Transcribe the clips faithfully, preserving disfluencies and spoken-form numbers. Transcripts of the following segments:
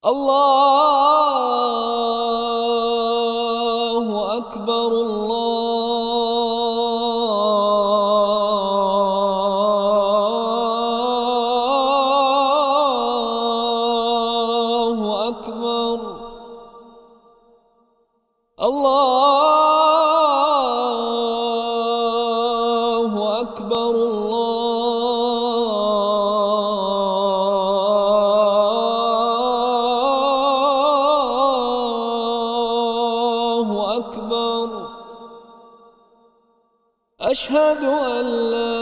الله أكبر الله أكبر الله أكبر الله أكبر. أشهد أن لا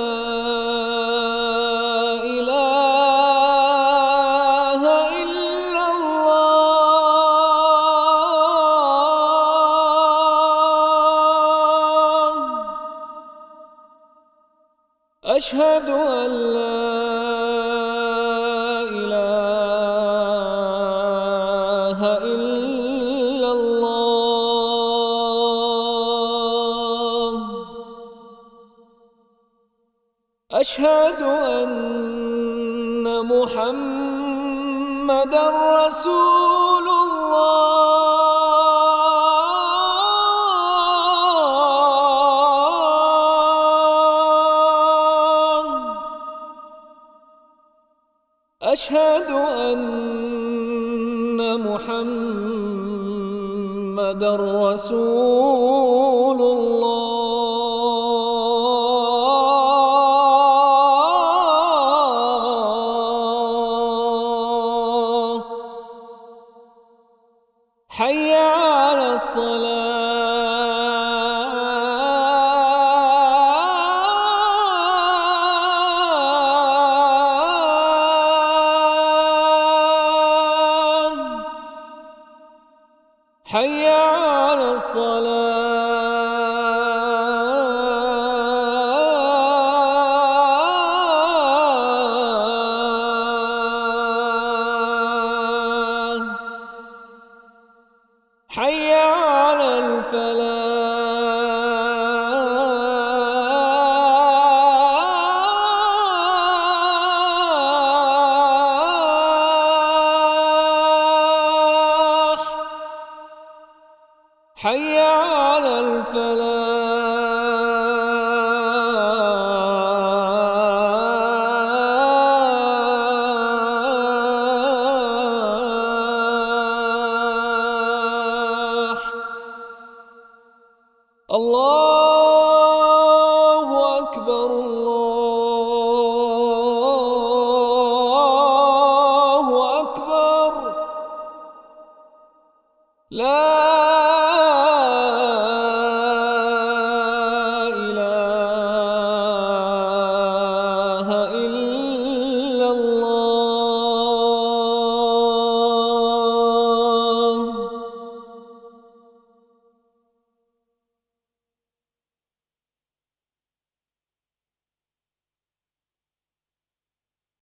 إله إلا الله. أشهد أن لا إله إلا الله. أشهد أن محمدًا رسول الله. أشهد أن محمدًا رسول الله. حي على الصلاة. حي على الصلاة. حي على الفلاح. حي على الفلاح. الله أكبر الله أكبر. لا